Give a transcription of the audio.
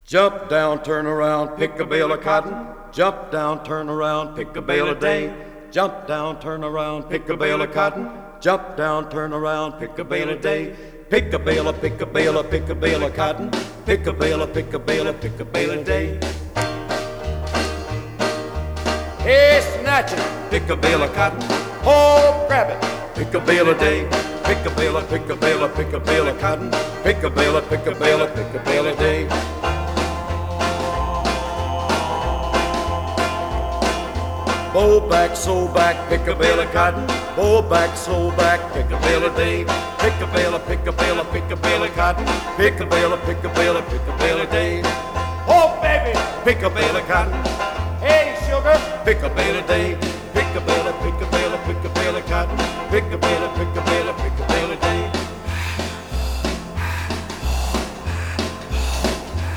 Jump down, turn around, pick a bale of cotton. Jump down, turn around, pick a bale a day. Jump down, turn around, pick a bale of cotton. Jump down, turn around, pick a bale a day. Pick a bale, pick a bale, pick a bale of cotton. Pick a bale, pick a bale, pick a bale a day. Hey, snatch it, pick a bale of cotton. Oh, grab it, pick a bale a day. Pick a bale, pick a bale, pick a bale of cotton. Pick a bale, pick a bale, pick a bale a day. Bow back, sew back, pick a bale of cotton. Bow back, sew back, pick a bale a day. Pick a bale, pick a bale, pick a bale of cotton. Pick a bale, pick a bale, pick a bale a day. Oh, baby, pick a bale of cotton. Hey, sugar, pick a bale a day.